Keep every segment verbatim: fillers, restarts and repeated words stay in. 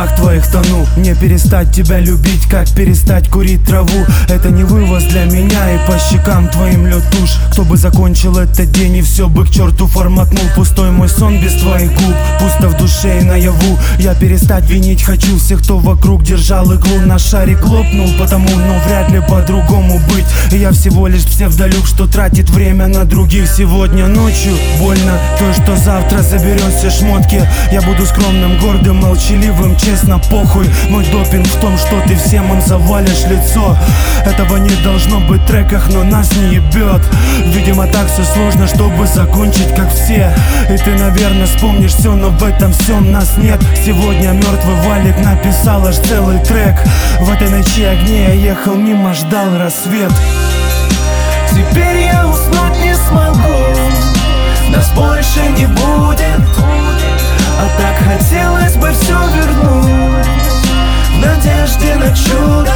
словах твоих тону. Не перестать тебя любить, как перестать курить траву. Это не вывоз для меня, и по щекам твоим лед тушь. Кто бы закончил этот день, и все бы к черту форматнул. Пустой мой сон без твоих губ, пусто в душе и наяву. Я перестать винить хочу всех, кто вокруг держал иглу. На шарик лопнул потому, но вряд ли по-другому быть. И я всего лишь псевдолюб, что тратит время на других. Сегодня ночью больно то, что завтра заберет все шмотки. Я буду скромным, гордым, молчаливым, честно, похуй. Мой допинг в том, что ты всем им завалишь лицо. Этого не должно быть в треках, но нас не ебет. Видимо, так все сложно, чтобы закончить как все. И ты, наверное, вспомнишь все, но в этом всем нас нет. Сегодня мертвый Валик написал аж целый трек. В этой ночи огней я ехал мимо, ждал рассвет. Теперь я уснуть не смогу, нас больше не будет. А так хотелось бы все вернуть, в надежде на чудо.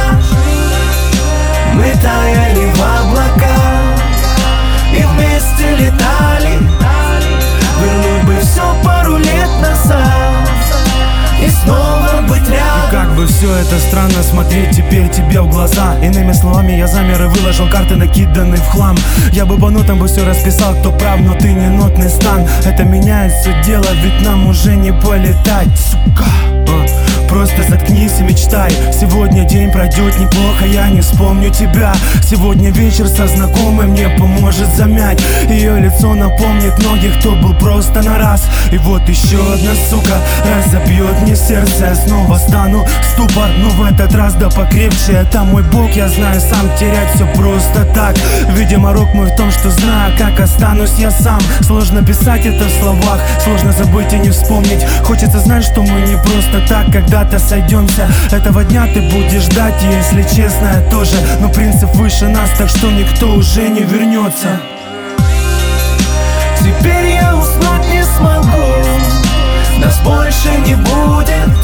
Мы таяли в облаках и вместе летали. Вернуть бы все пару лет назад и снова быть рядом. И как бы все это странно смотреть теперь тебе в глаза. Иными словами, я замер и выложил карты, накиданные в хлам. Я бы по нотам бы все расписал, кто прав, но ты не нотный стан. Это меняет все дело, ведь нам уже не полетать, сука. Просто заткнись и мечтай. Сегодня день пройдет неплохо, я не вспомню тебя. Сегодня вечер со знакомой мне поможет замять. Ее лицо напомнит многих, кто был просто на раз. И вот еще одна сука разобьет мне сердце. Я снова стану в ступор, но в этот раз да покрепче. Это мой бог, я знаю, сам терять все просто так. Видимо, рок мой в том, что знаю, как останусь я сам. Сложно писать это в словах, сложно забыть и не вспомнить. Хочется знать, что мы не просто так, когда сойдемся. Этого дня ты будешь ждать, и если честно, я тоже. Но принцип выше нас, так что никто уже не вернется. Теперь я уснуть не смогу, нас больше не будет.